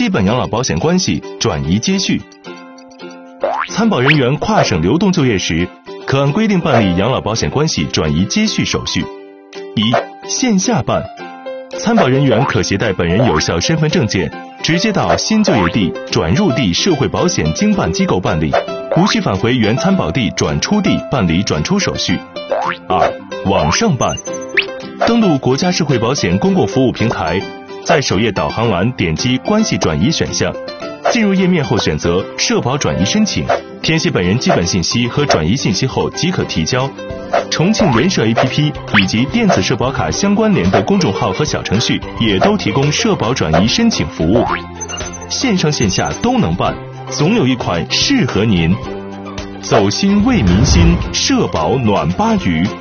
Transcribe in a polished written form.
基本养老保险关系转移接续。参保人员跨省流动就业时，可按规定办理养老保险关系转移接续手续。一、线下办，参保人员可携带本人有效身份证件，直接到新就业地、转入地社会保险经办机构办理，无需返回原参保地转出地办理转出手续。二、网上办，登录国家社会保险公共服务平台，在首页导航栏点击关系转移选项，进入页面后选择社保转移申请，填写本人基本信息和转移信息后即可提交。重庆人社 APP 以及电子社保卡相关联的公众号和小程序也都提供社保转移申请服务，线上线下都能办，总有一款适合您。走心为民心，社保暖巴鱼。